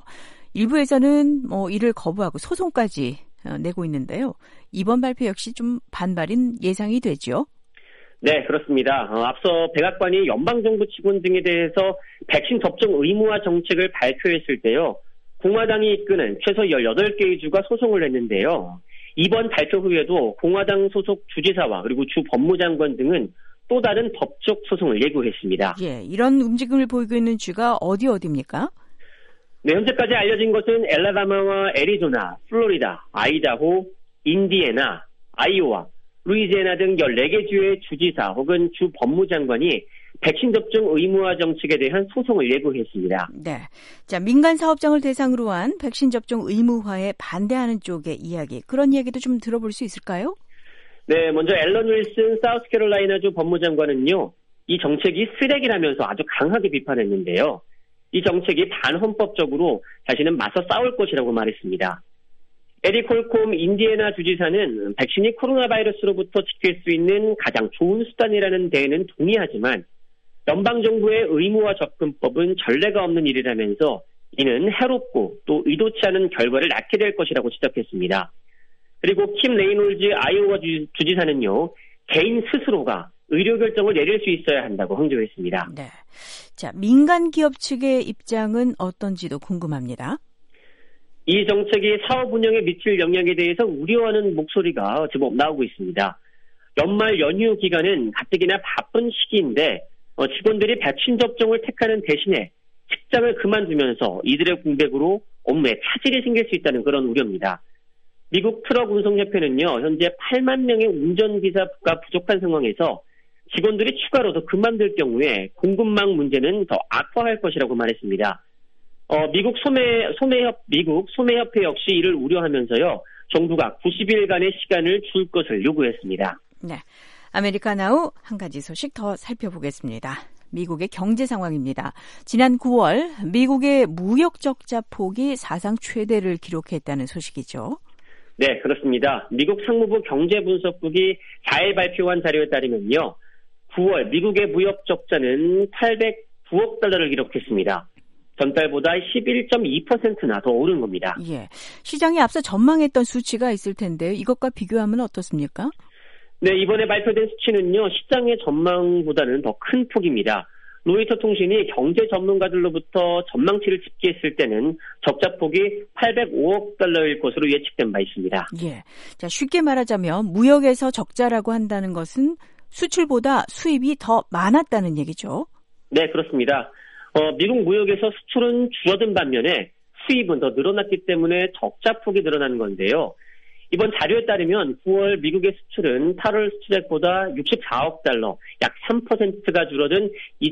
일부에서는 뭐 이를 거부하고 소송까지 내고 있는데요. 이번 발표 역시 좀 반발인 예상이 되죠. 네, 그렇습니다. 어, 앞서 백악관이 연방정부 직원 등에 대해서 백신 접종 의무화 정책을 발표했을 때요, 공화당이 이끄는 최소 열여덟 개의 주가 소송을 냈는데요. 이번 발표 후에도 공화당 소속 주지사와 그리고 주 법무장관 등은 또 다른 법적 소송을 예고했습니다. 예, 이런 움직임을 보이고 있는 주가 어디 어디입니까? 네, 현재까지 알려진 것은 엘라바마와 애리조나, 플로리다, 아이다호, 인디애나, 아이오와, 루이지애나 등 열네 개 주의 주지사 혹은 주 법무장관이 백신 접종 의무화 정책에 대한 소송을 예고했습니다. 네, 자, 민간 사업장을 대상으로 한 백신 접종 의무화에 반대하는 쪽의 이야기, 그런 이야기도 좀 들어볼 수 있을까요? 네, 먼저 앨런 윌슨 사우스캐롤라이나주 법무장관은요, 이 정책이 쓰레기라면서 아주 강하게 비판했는데요. 이 정책이 반헌법적으로 자신은 맞서 싸울 것이라고 말했습니다. 에리 콜콤 인디애나 주지사는 백신이 코로나 바이러스로부터 지킬 수 있는 가장 좋은 수단이라는 데에는 동의하지만 연방정부의 의무화 접근법은 전례가 없는 일이라면서 이는 해롭고 또 의도치 않은 결과를 낳게 될 것이라고 지적했습니다. 그리고 킴 레이놀즈 아이오와 주지사는요, 개인 스스로가 의료 결정을 내릴 수 있어야 한다고 강조했습니다. 네, 자, 민간 기업 측의 입장은 어떤지도 궁금합니다. 이 정책이 사업 운영에 미칠 영향에 대해서 우려하는 목소리가 제법 나오고 있습니다. 연말 연휴 기간은 가뜩이나 바쁜 시기인데 어, 직원들이 백신 접종을 택하는 대신에 직장을 그만두면서 이들의 공백으로 업무에 차질이 생길 수 있다는 그런 우려입니다. 미국 트럭 운송협회는요, 현재 팔만 명의 운전기사가 부족한 상황에서 직원들이 추가로 더 그만둘 경우에 공급망 문제는 더 악화할 것이라고 말했습니다. 어, 미국 소매, 소매협, 미국 소매협회 역시 이를 우려하면서요, 정부가 구십 일간의 시간을 줄 것을 요구했습니다. 네. 아메리카나우 한 가지 소식 더 살펴보겠습니다. 미국의 경제 상황입니다. 지난 구월 미국의 무역 적자 폭이 사상 최대를 기록했다는 소식이죠. 네, 그렇습니다. 미국 상무부 경제분석국이 사일 발표한 자료에 따르면요, 구월 미국의 무역 적자는 팔백구억 달러를 기록했습니다. 전달보다 십일 점 이 퍼센트나 더 오른 겁니다. 예, 시장이 앞서 전망했던 수치가 있을 텐데요. 이것과 비교하면 어떻습니까? 네, 이번에 발표된 수치는요, 시장의 전망보다는 더 큰 폭입니다. 로이터 통신이 경제 전문가들로부터 전망치를 집계했을 때는 적자 폭이 팔백오억 달러일 것으로 예측된 바 있습니다. 예, 자, 쉽게 말하자면 무역에서 적자라고 한다는 것은 수출보다 수입이 더 많았다는 얘기죠. 네, 그렇습니다. 어, 미국 무역에서 수출은 줄어든 반면에 수입은 더 늘어났기 때문에 적자 폭이 늘어난 건데요. 이번 자료에 따르면 구월 미국의 수출은 팔월 수출액보다 육십사억 달러, 약 삼 퍼센트가 줄어든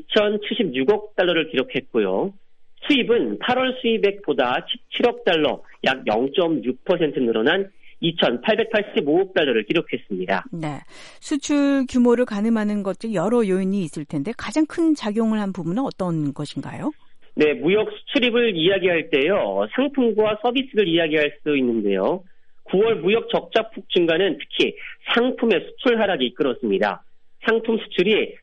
이천칠십육억 달러를 기록했고요. 수입은 팔월 수입액보다 십칠억 달러, 약 영 점 육 퍼센트 늘어난 이천팔백팔십오억 달러를 기록했습니다. 네, 수출 규모를 가늠하는 것들 여러 요인이 있을 텐데 가장 큰 작용을 한 부분은 어떤 것인가요? 네, 무역 수출입을 이야기할 때요, 상품과 서비스를 이야기할 수 있는데요. 구월 무역 적자폭 증가는 특히 상품의 수출 하락이 이끌었습니다. 상품 수출이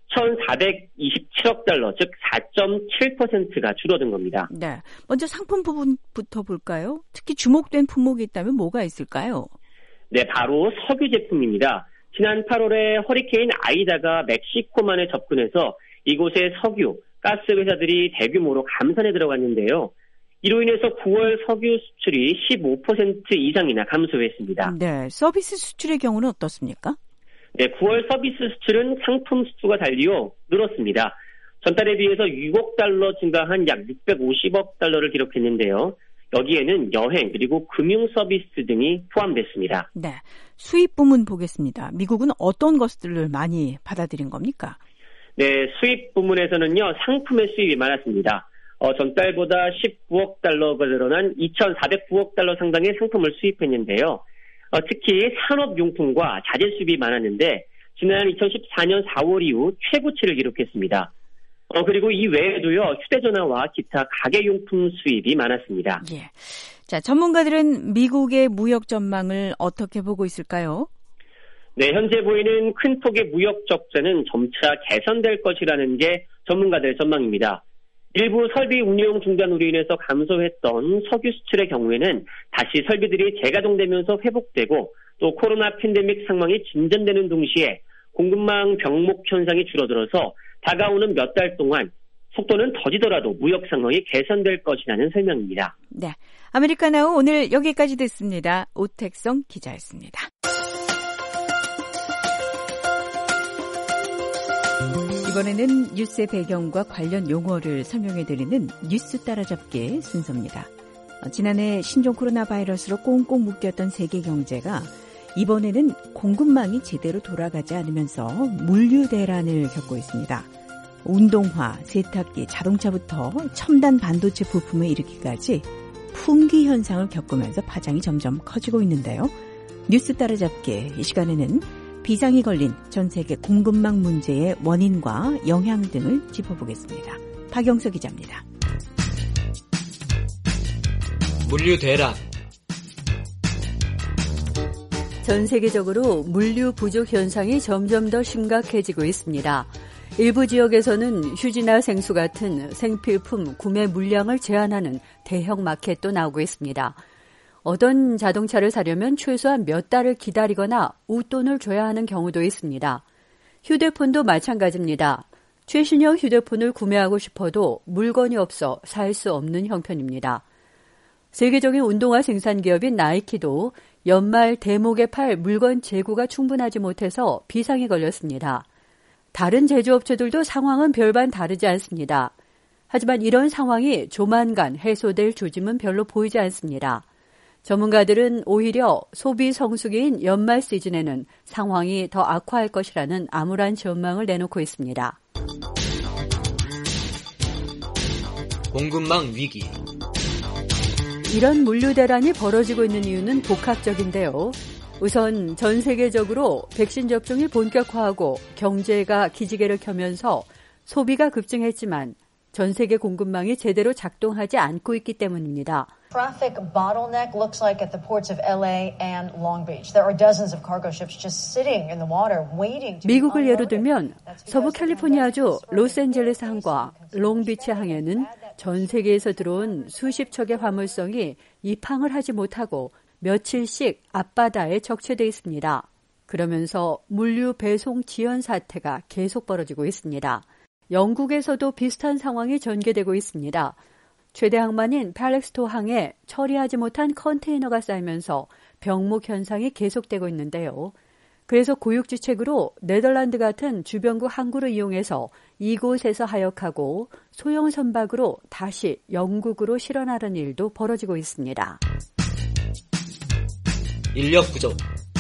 천사백이십칠억 달러, 즉 사 점 칠 퍼센트가 줄어든 겁니다. 네, 먼저 상품 부분부터 볼까요? 특히 주목된 품목이 있다면 뭐가 있을까요? 네, 바로 석유 제품입니다. 지난 팔월에 허리케인 아이다가 멕시코만에 접근해서 이곳의 석유, 가스 회사들이 대규모로 감산에 들어갔는데요. 이로 인해서 구월 석유 수출이 십오 퍼센트 이상이나 감소했습니다. 네, 서비스 수출의 경우는 어떻습니까? 네, 구월 서비스 수출은 상품 수주가 달리어 늘었습니다. 전달에 비해서 육억 달러 증가한 약 육백오십억 달러를 기록했는데요. 여기에는 여행 그리고 금융 서비스 등이 포함됐습니다. 네, 수입 부문 보겠습니다. 미국은 어떤 것들을 많이 받아들인 겁니까? 네, 수입 부문에서는요, 상품의 수입이 많았습니다. 어, 전달보다 십구억 달러가 늘어난 이천사백구억 달러 상당의 상품을 수입했는데요. 어, 특히 산업용품과 자재 수입이 많았는데 지난 이천십사년 사월 이후 최고치를 기록했습니다. 어, 그리고 이 외에도요, 휴대전화와 기타 가게용품 수입이 많았습니다. 예. 자, 전문가들은 미국의 무역 전망을 어떻게 보고 있을까요? 네, 현재 보이는 큰 폭의 무역 적자는 점차 개선될 것이라는 게 전문가들의 전망입니다. 일부 설비 운용 중단으로 인해서 감소했던 석유 수출의 경우에는 다시 설비들이 재가동되면서 회복되고 또 코로나 팬데믹 상황이 진전되는 동시에 공급망 병목 현상이 줄어들어서 다가오는 몇 달 동안 속도는 더디더라도 무역 상황이 개선될 것이라는 설명입니다. 네, 아메리카나우 오늘 여기까지 됐습니다. 오택성 기자였습니다. 이번에는 뉴스의 배경과 관련 용어를 설명해드리는 뉴스 따라잡기 순서입니다. 지난해 신종 코로나 바이러스로 꽁꽁 묶였던 세계 경제가 이번에는 공급망이 제대로 돌아가지 않으면서 물류 대란을 겪고 있습니다. 운동화, 세탁기, 자동차부터 첨단 반도체 부품을 이르기까지 품귀 현상을 겪으면서 파장이 점점 커지고 있는데요. 뉴스 따라잡기 이 시간에는 비상이 걸린 전 세계 공급망 문제의 원인과 영향 등을 짚어보겠습니다. 박영서 기자입니다. 물류 대란. 전 세계적으로 물류 부족 현상이 점점 더 심각해지고 있습니다. 일부 지역에서는 휴지나 생수 같은 생필품 구매 물량을 제한하는 대형 마켓도 나오고 있습니다. 어떤 자동차를 사려면 최소한 몇 달을 기다리거나 웃돈을 줘야 하는 경우도 있습니다. 휴대폰도 마찬가지입니다. 최신형 휴대폰을 구매하고 싶어도 물건이 없어 살 수 없는 형편입니다. 세계적인 운동화 생산 기업인 나이키도 연말 대목에 팔 물건 재고가 충분하지 못해서 비상이 걸렸습니다. 다른 제조업체들도 상황은 별반 다르지 않습니다. 하지만 이런 상황이 조만간 해소될 조짐은 별로 보이지 않습니다. 전문가들은 오히려 소비 성수기인 연말 시즌에는 상황이 더 악화할 것이라는 암울한 전망을 내놓고 있습니다. 공급망 위기. 이런 물류 대란이 벌어지고 있는 이유는 복합적인데요. 우선 전 세계적으로 백신 접종이 본격화하고 경제가 기지개를 켜면서 소비가 급증했지만 전 세계 공급망이 제대로 작동하지 않고 있기 때문입니다. Traffic bottleneck looks like at the ports of 엘에이 and Long Beach. There are dozens of cargo ships just sitting in the water waiting to be 미국을 예로 unloaded. 들면 서부 캘리포니아주 로스앤젤레스 항과 롱비치 항에는 전 세계에서 들어온 수십 척의 화물선이 입항을 하지 못하고 며칠씩 앞바다에 적체돼 있습니다. 그러면서 물류 배송 지연 사태가 계속 벌어지고 있습니다. 영국에서도 비슷한 상황이 전개되고 있습니다. 최대 항만인 팔렉스토 항에 처리하지 못한 컨테이너가 쌓이면서 병목 현상이 계속되고 있는데요. 그래서 고육지책으로 네덜란드 같은 주변국 항구를 이용해서 이곳에서 하역하고 소형 선박으로 다시 영국으로 실어나르는 일도 벌어지고 있습니다. 인력 부족.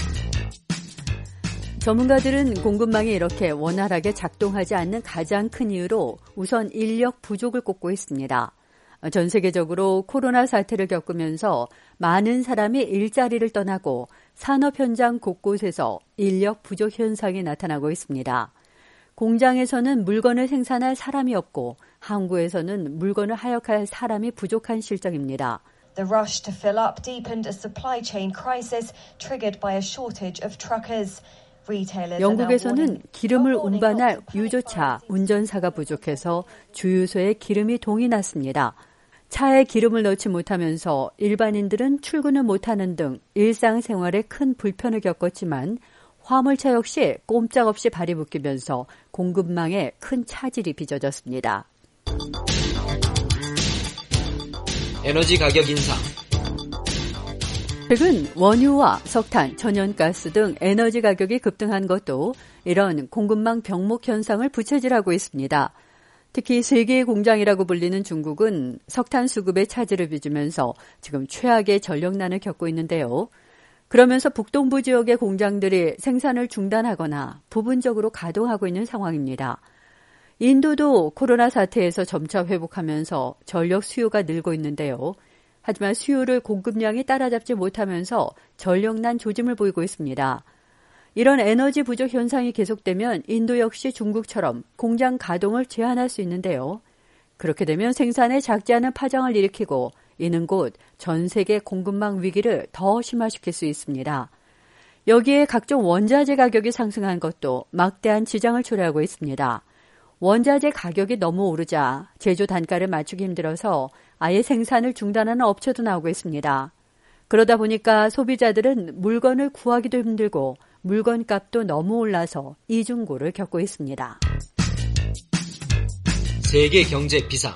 전문가들은 공급망이 이렇게 원활하게 작동하지 않는 가장 큰 이유로 우선 인력 부족을 꼽고 있습니다. 전 세계적으로 코로나 사태를 겪으면서 많은 사람이 일자리를 떠나고 산업 현장 곳곳에서 인력 부족 현상이 나타나고 있습니다. 공장에서는 물건을 생산할 사람이 없고 항구에서는 물건을 하역할 사람이 부족한 실정입니다. The rush to fill up deepened a supply chain crisis triggered by a shortage of truckers. 영국에서는 기름을 운반할 유조차 운전사가 부족해서 주유소에 기름이 동이 났습니다. 차에 기름을 넣지 못하면서 일반인들은 출근을 못하는 등 일상생활에 큰 불편을 겪었지만 화물차 역시 꼼짝없이 발이 묶이면서 공급망에 큰 차질이 빚어졌습니다. 에너지 가격 인상. 최근 원유와 석탄, 천연가스 등 에너지 가격이 급등한 것도 이런 공급망 병목 현상을 부채질하고 있습니다. 특히 세계의 공장이라고 불리는 중국은 석탄 수급에 차질을 빚으면서 지금 최악의 전력난을 겪고 있는데요. 그러면서 북동부 지역의 공장들이 생산을 중단하거나 부분적으로 가동하고 있는 상황입니다. 인도도 코로나 사태에서 점차 회복하면서 전력 수요가 늘고 있는데요. 하지만 수요를 공급량이 따라잡지 못하면서 전력난 조짐을 보이고 있습니다. 이런 에너지 부족 현상이 계속되면 인도 역시 중국처럼 공장 가동을 제한할 수 있는데요. 그렇게 되면 생산에 작지 않은 파장을 일으키고 이는 곧 전 세계 공급망 위기를 더 심화시킬 수 있습니다. 여기에 각종 원자재 가격이 상승한 것도 막대한 지장을 초래하고 있습니다. 원자재 가격이 너무 오르자 제조 단가를 맞추기 힘들어서 아예 생산을 중단하는 업체도 나오고 있습니다. 그러다 보니까 소비자들은 물건을 구하기도 힘들고 물건값도 너무 올라서 이중고를 겪고 있습니다. 세계 경제 비상.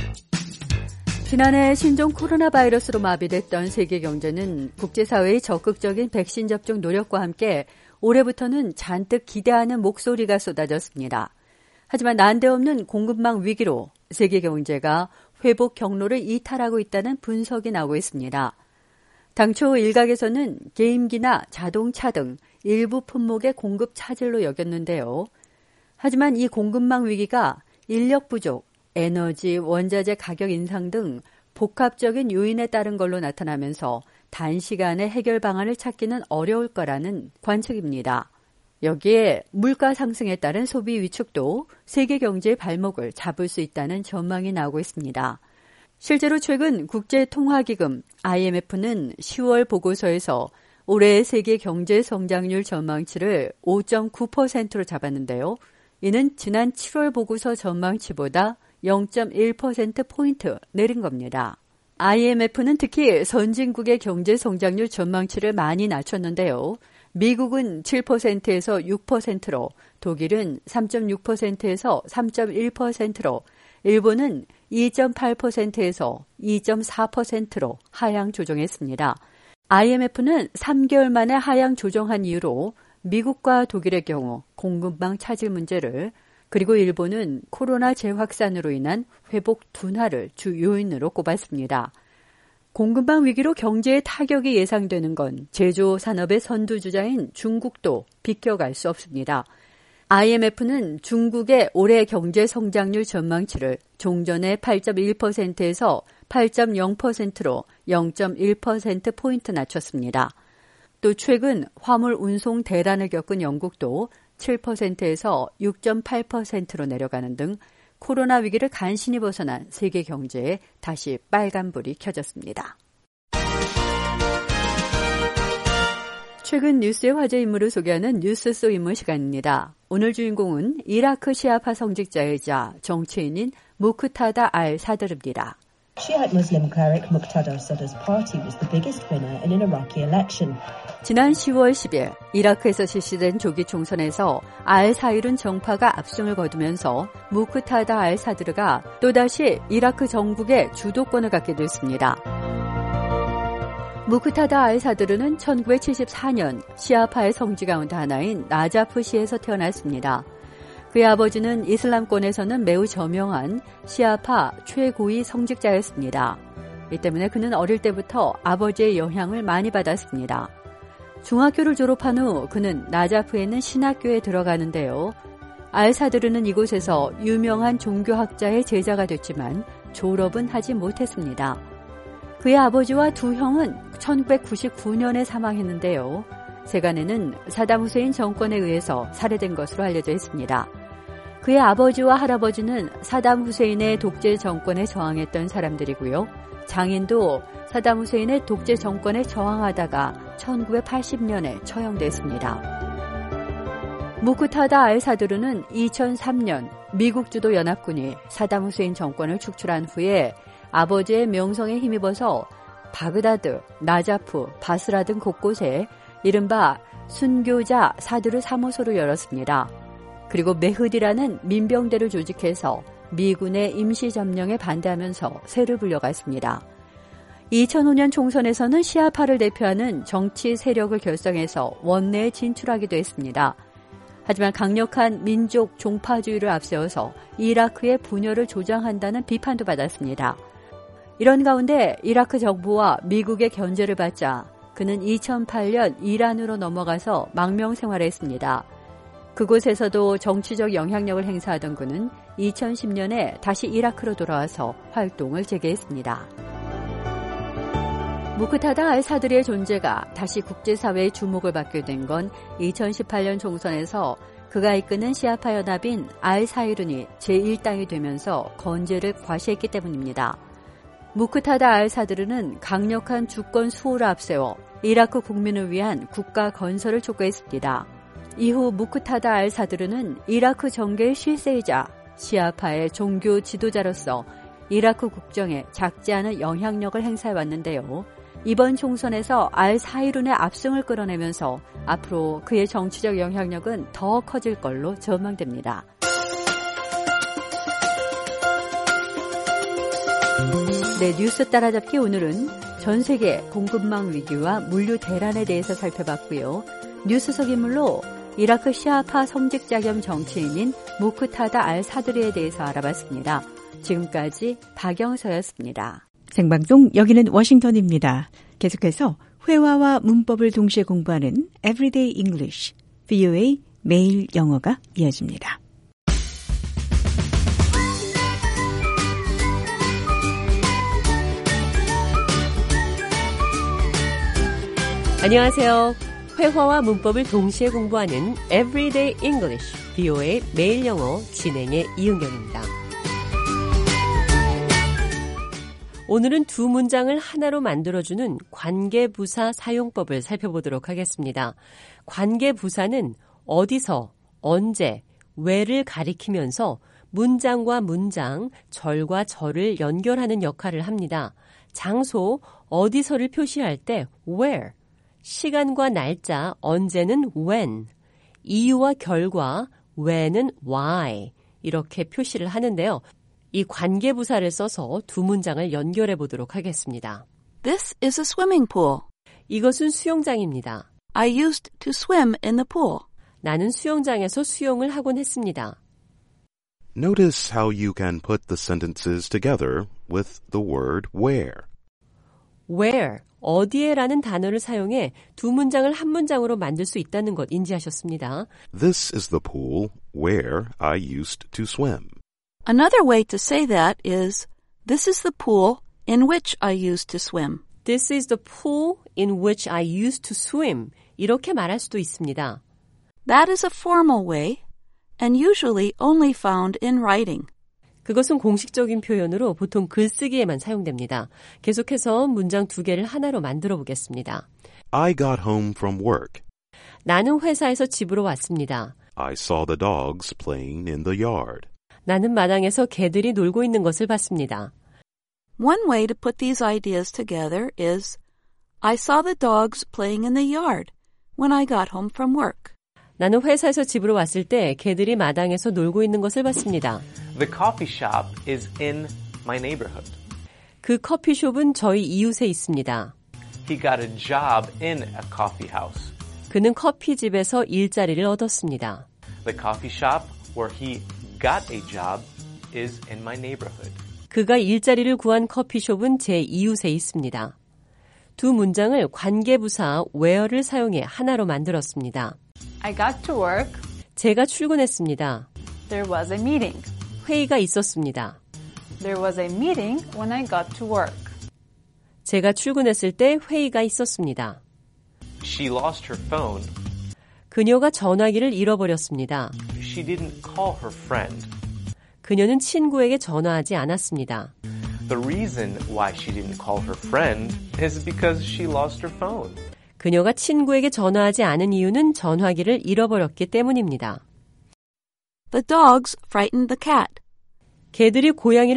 지난해 신종 코로나 바이러스로 마비됐던 세계 경제는 국제사회의 적극적인 백신 접종 노력과 함께 올해부터는 잔뜩 기대하는 목소리가 쏟아졌습니다. 하지만 난데없는 공급망 위기로 세계 경제가 회복 경로를 이탈하고 있다는 분석이 나오고 있습니다. 당초 일각에서는 게임기나 자동차 등 일부 품목의 공급 차질로 여겼는데요. 하지만 이 공급망 위기가 인력 부족, 에너지, 원자재 가격 인상 등 복합적인 요인에 따른 걸로 나타나면서 단시간에 해결 방안을 찾기는 어려울 거라는 관측입니다. 여기에 물가 상승에 따른 소비 위축도 세계 경제의 발목을 잡을 수 있다는 전망이 나오고 있습니다. 실제로 최근 국제통화기금 아이엠에프는 시월 보고서에서 올해의 세계 경제 성장률 전망치를 오 점 구 퍼센트로 잡았는데요. 이는 지난 칠월 보고서 전망치보다 영 점 일 퍼센트포인트 내린 겁니다. 아이엠에프는 특히 선진국의 경제 성장률 전망치를 많이 낮췄는데요. 미국은 칠 퍼센트에서 육 퍼센트로, 독일은 삼 점 육 퍼센트에서 삼 점 일 퍼센트로, 일본은 이 점 팔 퍼센트에서 이 점 사 퍼센트로 하향 조정했습니다. 아이엠에프는 삼 개월 만에 하향 조정한 이유로 미국과 독일의 경우 공급망 차질 문제를, 그리고 일본은 코로나 재확산으로 인한 회복 둔화를 주 요인으로 꼽았습니다. 공급망 위기로 경제에 타격이 예상되는 건 제조 산업의 선두주자인 중국도 비껴갈 수 없습니다. 아이엠에프는 중국의 올해 경제 성장률 전망치를 종전의 팔 점 일 퍼센트에서 팔 점 영 퍼센트로 영 점 일 퍼센트포인트 낮췄습니다. 또 최근 화물 운송 대란을 겪은 영국도 칠 퍼센트에서 육 점 팔 퍼센트로 내려가는 등 코로나 위기를 간신히 벗어난 세계 경제에 다시 빨간불이 켜졌습니다. 최근 뉴스의 화제 인물을 소개하는 뉴스 속 인물 시간입니다. 오늘 주인공은 이라크 시아파 성직자이자 정치인인 무크타다 알 사드르입니다. Shiite Muslim cleric Muqtada Sadr's party was the biggest winner in an Iraqi election. 지난 시월 십일 이라크에서 실시된 조기 총선에서 알 사이룬 정파가 압승을 거두면서 무크타다 알 사드르가 또다시 이라크 정국의 주도권을 갖게 됐습니다. 무크타다 알 사드르는 천구백칠십사 년 시아파의 성지 가운데 하나인 나자프시에서 태어났습니다. 그의 아버지는 이슬람권에서는 매우 저명한 시아파 최고위 성직자였습니다. 이 때문에 그는 어릴 때부터 아버지의 영향을 많이 받았습니다. 중학교를 졸업한 후 그는 나자프에 있는 신학교에 들어가는데요. 알사드르는 이곳에서 유명한 종교학자의 제자가 됐지만 졸업은 하지 못했습니다. 그의 아버지와 두 형은 천구백구십구 년에 사망했는데요. 세간에는 사담 후세인 정권에 의해서 살해된 것으로 알려져 있습니다. 그의 아버지와 할아버지는 사담 후세인의 독재 정권에 저항했던 사람들이고요. 장인도 사담 후세인의 독재 정권에 저항하다가 천구백팔십 년에 처형됐습니다. 무크타다 알 사드르는 이천삼 년 미국 주도 연합군이 사담 후세인 정권을 축출한 후에 아버지의 명성에 힘입어서 바그다드, 나자프, 바스라 등 곳곳에 이른바 순교자 사드르 사무소를 열었습니다. 그리고 메흐디라는 민병대를 조직해서 미군의 임시 점령에 반대하면서 세를 불려갔습니다. 이천오 년 총선에서는 시아파를 대표하는 정치 세력을 결성해서 원내에 진출하기도 했습니다. 하지만 강력한 민족 종파주의를 앞세워서 이라크의 분열을 조장한다는 비판도 받았습니다. 이런 가운데 이라크 정부와 미국의 견제를 받자 그는 이천팔 년 이란으로 넘어가서 망명 생활을 했습니다. 그곳에서도 정치적 영향력을 행사하던 그는 이천십 년에 다시 이라크로 돌아와서 활동을 재개했습니다. 무크타다 알사드리의 존재가 다시 국제사회의 주목을 받게 된 건 이천십팔 년 총선에서 그가 이끄는 시아파 연합인 알사이룬이 제일 당이 되면서 건재를 과시했기 때문입니다. 무크타다 알사드르는 강력한 주권 수호를 앞세워 이라크 국민을 위한 국가 건설을 촉구했습니다. 이후 무크타다 알사드르는 이라크 정계의 실세이자 시아파의 종교 지도자로서 이라크 국정에 작지 않은 영향력을 행사해왔는데요. 이번 총선에서 알사이룬의 압승을 끌어내면서 앞으로 그의 정치적 영향력은 더 커질 걸로 전망됩니다. 네, 뉴스 따라잡기 오늘은 전 세계 공급망 위기와 물류 대란에 대해서 살펴봤고요. 뉴스 속 인물로 이라크 시아파 성직자 겸 정치인인 무크타다 알사드리에 대해서 알아봤습니다. 지금까지 박영서였습니다. 생방송 여기는 워싱턴입니다. 계속해서 회화와 문법을 동시에 공부하는 Everyday English, 브이오에이 매일 영어가 이어집니다. 안녕하세요. 회화와 문법을 동시에 공부하는 Everyday English, 브이오에이 매일 영어 진행의 이은경입니다. 오늘은 두 문장을 하나로 만들어주는 관계부사 사용법을 살펴보도록 하겠습니다. 관계부사는 어디서, 언제, 왜를 가리키면서 문장과 문장, 절과 절을 연결하는 역할을 합니다. 장소, 어디서를 표시할 때 where, 시간과 날짜, 언제는 when, 이유와 결과, when은 why 이렇게 표시를 하는데요. 이 관계부사를 써서 두 문장을 연결해 보도록 하겠습니다. This is a swimming pool. 이것은 수영장입니다. I used to swim in the pool. 나는 수영장에서 수영을 하곤 했습니다. Notice how you can put the sentences together with the word where. where, 어디에라는 단어를 사용해 두 문장을 한 문장으로 만들 수 있다는 것 인지하셨습니다. This is the pool where I used to swim. Another way to say that is, this is the pool in which I used to swim. This is the pool in which I used to swim. 이렇게 말할 수도 있습니다. That is a formal way and usually only found in writing. 그것은 공식적인 표현으로 보통 글쓰기에만 사용됩니다. 계속해서 문장 두 개를 하나로 만들어 보겠습니다. I got home from work. 나는 회사에서 집으로 왔습니다. I saw the dogs playing in the yard. 나는 마당에서 개들이 놀고 있는 것을 봤습니다. One way to put these ideas together is, I saw the dogs playing in the yard when I got home from work. 나는 회사에서 집으로 왔을 때 개들이 마당에서 놀고 있는 것을 봤습니다. The coffee shop is in my neighborhood. 그 커피숍은 저희 이웃에 있습니다. He got a job in a coffee house. 그는 커피집에서 일자리를 얻었습니다. The coffee shop where he got a job is in my neighborhood. 그가 일자리를 구한 커피숍은 제 이웃에 있습니다. 두 문장을 관계부사 where를 사용해 하나로 만들었습니다. I got to work. 제가 출근했습니다. There was a meeting. 회의가 있었습니다. There was a meeting when I got to work. 제가 출근했을 때 회의가 있었습니다. She lost her phone. 그녀가 전화기를 잃어버렸습니다. She didn't call her friend. 그녀는 친구에게 전화하지 않았습니다. The reason why she didn't call her friend is because she lost her phone. 그녀가 친구에게 전화하지 않은 이유는 전화기를 잃어버렸기 때문입니다. The dogs frightened the cat. 개들이 고양이를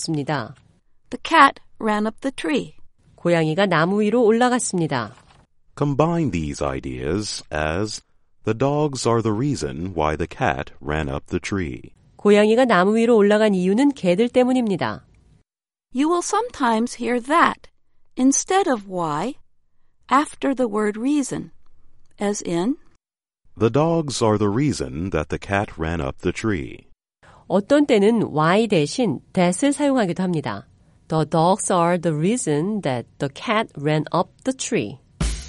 겁주었습니다. The cat ran up the tree. 고양이가 나무 위로 올라갔습니다. Combine these ideas as the dogs are the reason why the cat ran up the tree. 고양이가 나무 위로 올라간 이유는 개들 때문입니다. You will sometimes hear that instead of why after the word reason, as in The dogs are the reason that the cat ran up the tree. 어떤 때는 why 대신 that을 사용하기도 합니다. The dogs are the reason that the cat ran up the tree.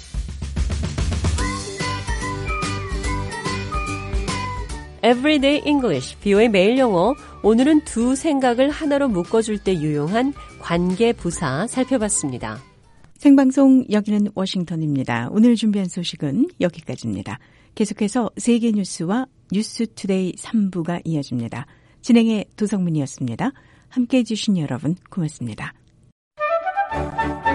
Everyday English, 비오의 매일 영어. 오늘은 두 생각을 하나로 묶어줄 때 유용한 관계 부사 살펴봤습니다. 생방송 여기는 워싱턴입니다. 오늘 준비한 소식은 여기까지입니다. 계속해서 세계 뉴스와 뉴스투데이 삼 부가 이어집니다. 진행의 도성민이었습니다. 함께해 주신 여러분 고맙습니다.